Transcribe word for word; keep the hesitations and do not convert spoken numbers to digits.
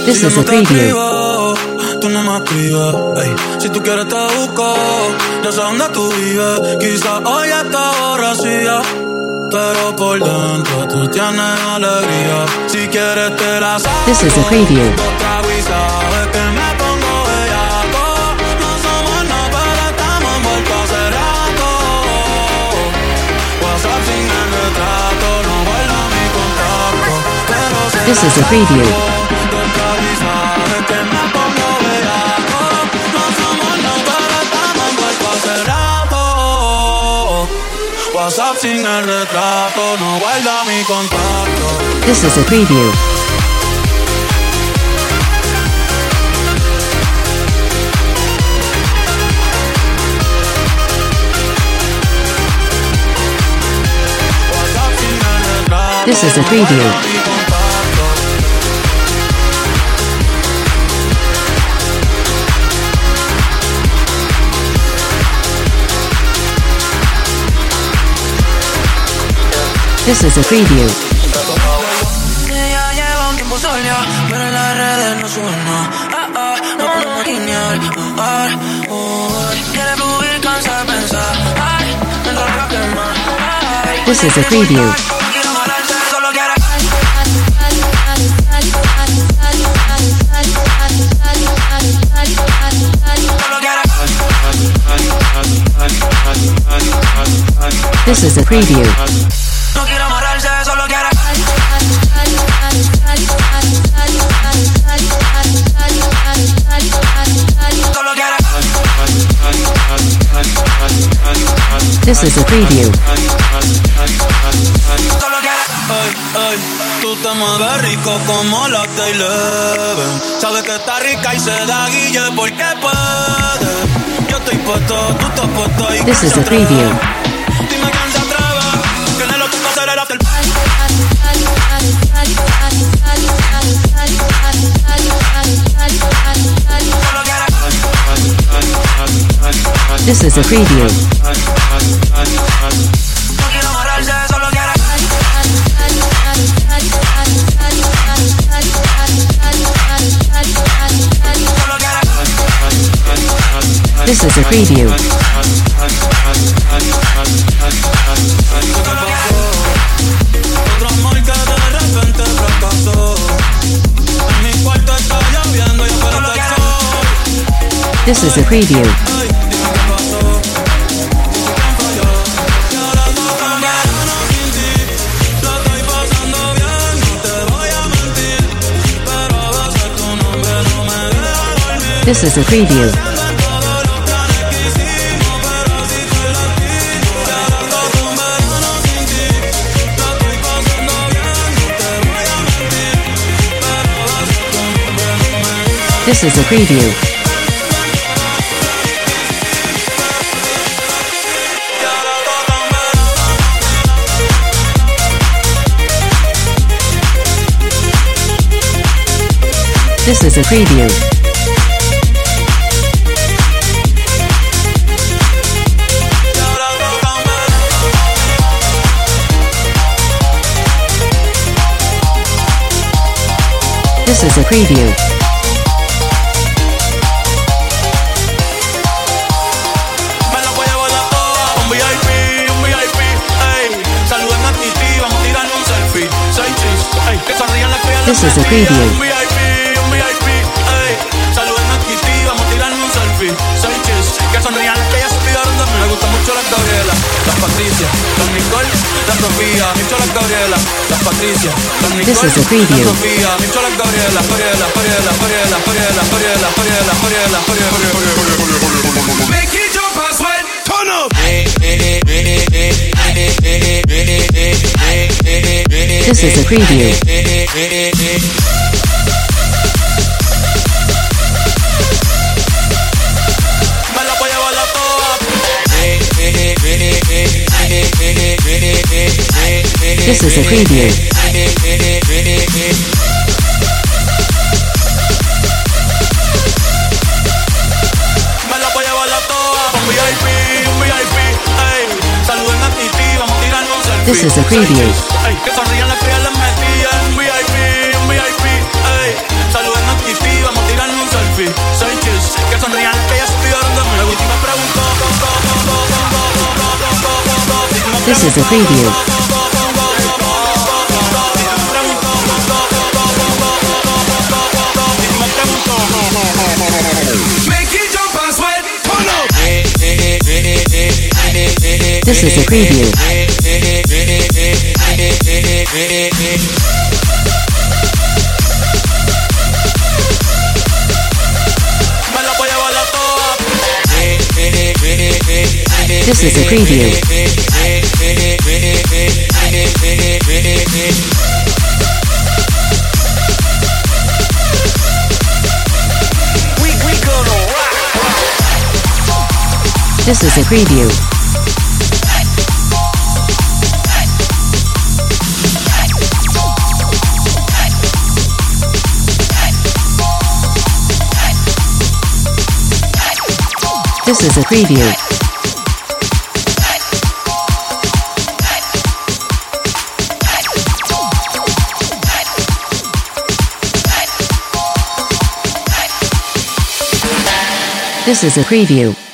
This si is yo a no te preview. escribo, tú no me escribes, ey. Si tú quieres te busco, yo sé dónde tú vives. Quizás hoy está borracía, pero por dentro tú tienes alegría. Si quieres te la saco. This is a preview. Otra vez sabes que me pongo bellaco. No somos nada, pero estamos envueltos hace rato. WhatsApp sin el retrato, no guarda mi contacto, pero será This is a preview. otra vez sabes que me pongo bellaco. No somos nada, pero estamos envueltos hace rato. WhatsApp sin el retrato, no guarda mi contacto. This is a preview. WhatsApp sin el retrato, This is a no preview. guarda mi contacto. This is a preview. Ella lleva un tiempo sola, pero en las redes no sube nada. Ah, ah, no podemos maquinear. Ah, ah, oh, quiere fluir, cansa de pensar. Ay, mientras la quema. Ay, This is a preview. no quiero amarrarse, solo quiere. Solo quiere. This is a preview. No quiero amarrarse, solo quiere. Solo quiere. This is a preview. Solo quiere. Ay, ay, tú te mueves rico como la Eleven. Sabes que está rica y se da guille porque puede. Yo estoy puesto, tú estás puesto y This ¿quién is se a preview. atreve? Dime quién se atreve. Que no lo que hacer el after. Solo quiere. This is a preview. No quiero amarrarse, solo quiere. Solo quiere. This is a preview. Otro amor que de repente fracasó. En mi cuarto está lloviendo y espero el sol. This is a preview. Ay, dime qué pasó. ¿Quién falló? Y ahora toca verano sin ti. Lo estoy pasando bien, no te voy a mentir. Pero a veces tu nombre no me deja dormir. This is a preview. Todos los planes que hicimos, pero si fue latino. Y ahora toca un verano sin ti. Lo estoy pasando bien, no te voy a mentir. Pero a veces tu nombre no me deja. This is a preview. Y ahora toca un verano. This is a preview. Y ahora toca un verano. This is a preview. Me la voy a llevar a toa, un V I P, un V I P, ey. Saluden a Titi, vamos a tirar un selfie. Seis chis, ey, que sonrían las que ya This les is a metí. preview. Un V I P, un V I P, ey. Saluden a Titi, vamos a tirar un selfie. Seis chis, que sonrían las que ya se olvidaron de mí. Me gustan mucho las Gabriela, las Patricia, las Nicole, las Sofía. Mucho las Gabriela, las Patricia, las Nicole, This is a preview. las Sofía. Mucho las Gabriela, Gabriela, Gabriela, Gabriela, Gabriela, Gabriela, Gabriela, Gabriela, Gabriela. Make it jump and sweat, turn up. This is a preview. Me la voy a llevar a toa. This is a preview. Me la voy a llevar a toa. Un V I P, un V I P, ey. Saluden a Titi, vamos a tirar un selfie. This is a preview. Ey, que sonrían las que ya les metí. Un V I P, un V I P, ey. Saluden a This is a preview. This is a preview. This is a preview. We we gonna rock. This is a preview. This is a preview. This is a preview.